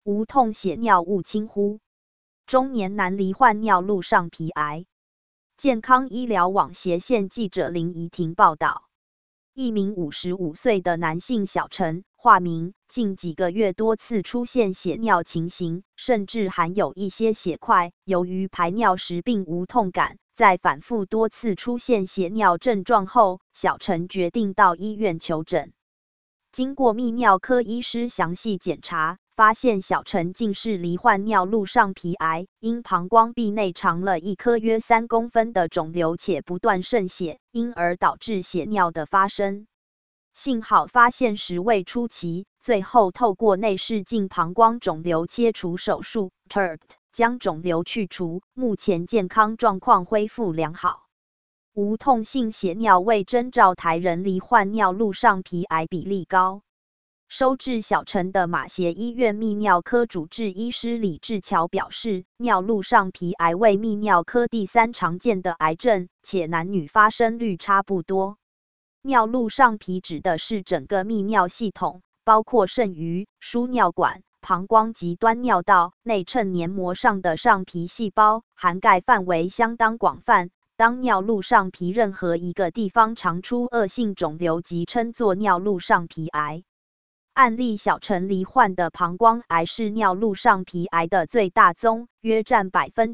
无痛血尿勿轻忽。中年男罹患尿路上皮癌。健康医疗网斜线记者林怡婷报道，一名55岁的男性小陈（化名）近几个月多次出现血尿情形，甚至含有一些血块。由于排尿时并无痛感，在反复多次出现血尿症状后，小陈决定到医院求诊。经过泌尿科医师详细检查，发现小陈竟是罹患尿路上皮癌，因膀胱壁内藏了一颗约3公分的肿瘤，且不断渗血，因而导致血尿的发生。幸好发现时未出期，最后透过内视镜膀胱肿瘤切除手术 TURBT 将肿瘤去除，目前健康状况恢复良好。无痛性血尿为征兆台人罹患尿路上皮癌比例高。收治小陈的马偕医院泌尿科主治医师李志乔表示，尿路上皮癌为泌尿科第3常见的癌症，且男女发生率差不多。尿路上皮指的是整个泌尿系统，包括肾盂、输尿管、膀胱及端尿道、内衬黏膜上的上皮细胞，涵盖范围相当广泛。当尿路上皮任何一个地方长出恶性肿瘤，即称作尿路上皮癌。案例小陈罹患的膀胱癌是尿路上皮癌的最大宗，约占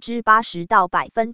80%到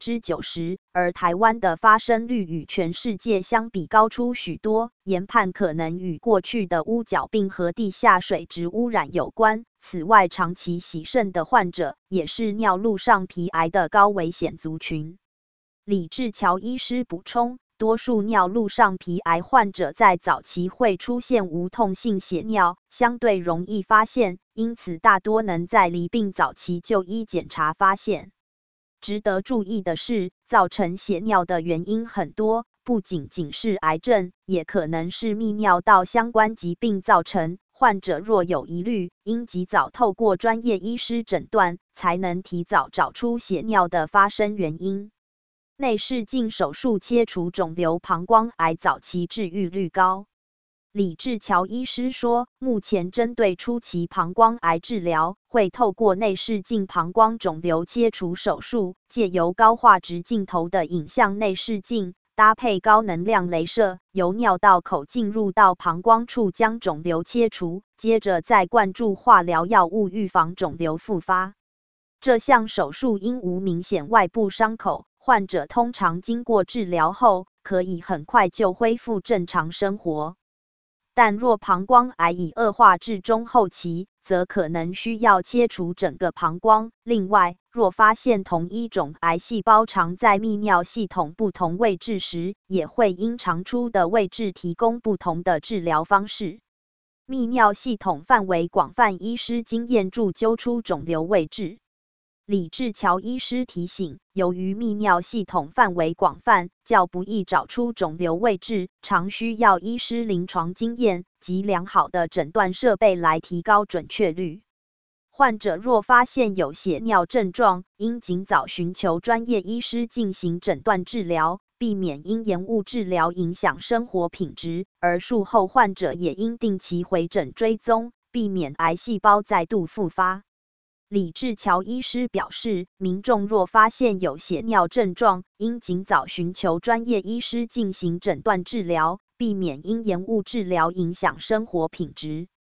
90%，而台湾的发生率与全世界相比高出许多，研判可能与过去的污角病和地下水质污染有关。此外，长期洗肾的患者也是尿路上皮癌的高危险族群。李志乔医师补充，多数尿路上皮癌患者在早期会出现无痛性血尿，相对容易发现，因此大多能在罹病早期就医检查发现。值得注意的是，造成血尿的原因很多，不仅是癌症，也可能是泌尿道相关疾病造成。患者若有疑虑，应及早透过专业医师诊断，才能提早找出血尿的发生原因。内视镜手术切除肿瘤膀胱癌早期治愈率高。李志乔医师说，目前针对初期膀胱癌治疗，会透过内视镜膀胱肿瘤切除手术，借由高画质镜头的影像内视镜，搭配高能量雷射，由尿道口进入到膀胱处将肿瘤切除，接着再灌注化疗药物预防肿瘤复发。这项手术因无明显外部伤口，患者通常经过治疗后，可以很快就恢复正常生活。但若膀胱癌已恶化至中后期，则可能需要切除整个膀胱。另外，若发现同一种癌细胞常在泌尿系统不同位置时，也会因常出的位置提供不同的治疗方式。泌尿系统范围广泛，医师经验助揪出肿瘤位置。李志乔医师提醒，由于泌尿系统范围广泛，较不易找出肿瘤位置，常需要医师临床经验及良好的诊断设备来提高准确率。患者若发现有血尿症状，应尽早寻求专业医师进行诊断治疗，避免因延误治疗影响生活品质。而术后患者也应定期回诊追踪，避免癌细胞再度复发。李志乔医师表示，民众若发现有血尿症状，应尽早寻求专业医师进行诊断治疗，避免因延误治疗影响生活品质。